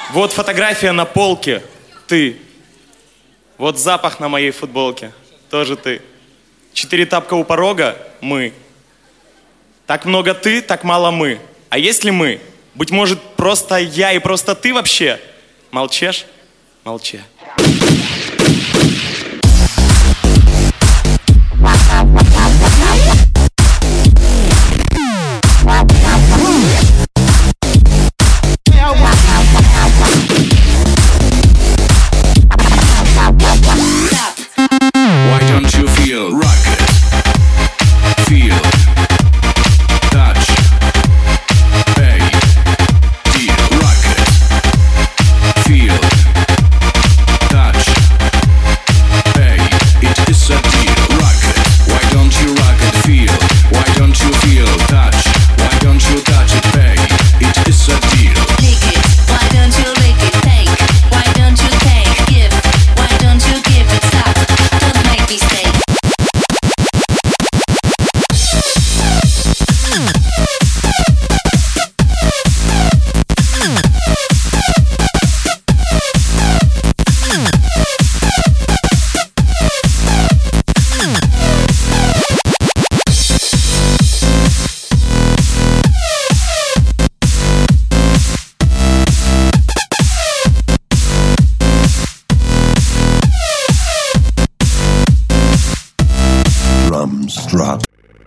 Вот фотография на полке. Ты. Вот запах на моей футболке. Тоже ты. 4 тапка у порога. Мы. Так много ты, так мало мы. А если мы? Быть может, просто я и просто ты вообще? Молчишь? Молчи. Drop.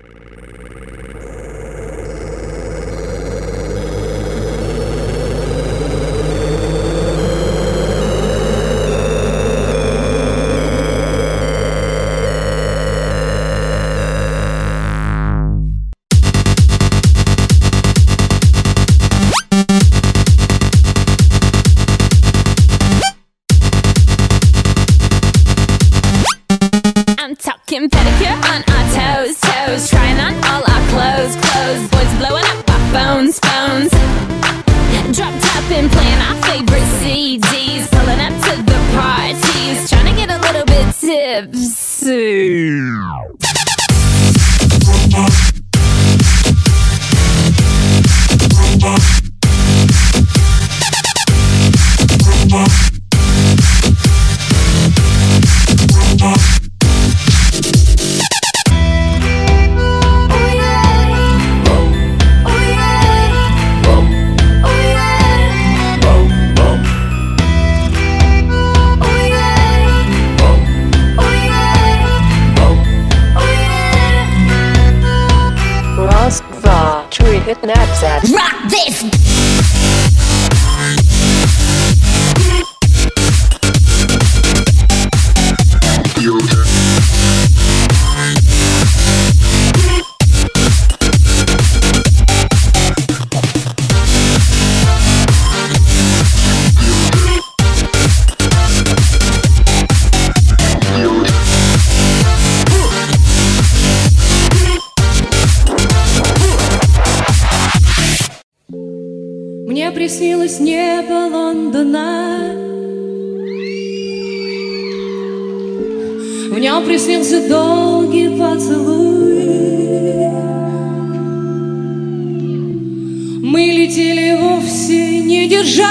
I'm talking pedicure on our toes, toes. Trying on all our clothes, clothes. Boys blowing up our phones, phones. Drop top and playing our favorite CDs. Pulling up to the parties. Trying to get a little bit tipsy. Rock this! Мне приснилось небо Лондона, в нем приснился долгий поцелуй. Мы летели вовсе не держась.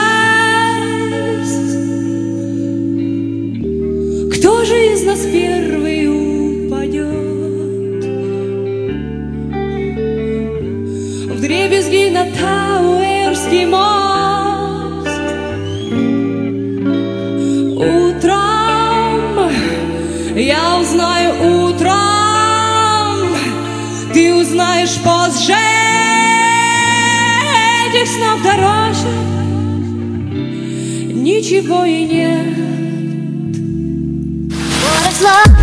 Кто же из нас первый упадет? Вдребезги на Тауэрский мост. Утром я узнаю, утром ты узнаешь позже. Этих снов дороже ничего и нет. What is love?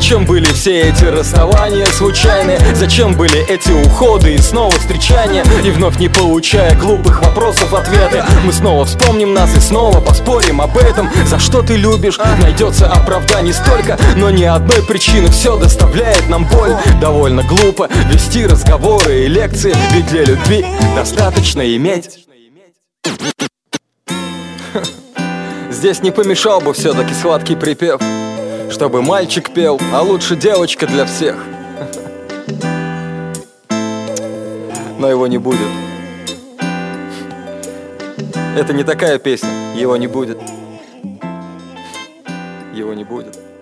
Зачем были все эти расставания случайные? Зачем были эти уходы и снова встречания? И вновь не получая глупых вопросов ответы, мы снова вспомним нас и снова поспорим об этом. За что ты любишь? Найдется оправданий столько, но ни одной причины все доставляет нам боль. Довольно глупо вести разговоры и лекции, ведь для любви достаточно иметь. Здесь не помешал бы все-таки сладкий припев, чтобы мальчик пел, а лучше девочка для всех. Но его не будет. Это не такая песня, его не будет. Его не будет.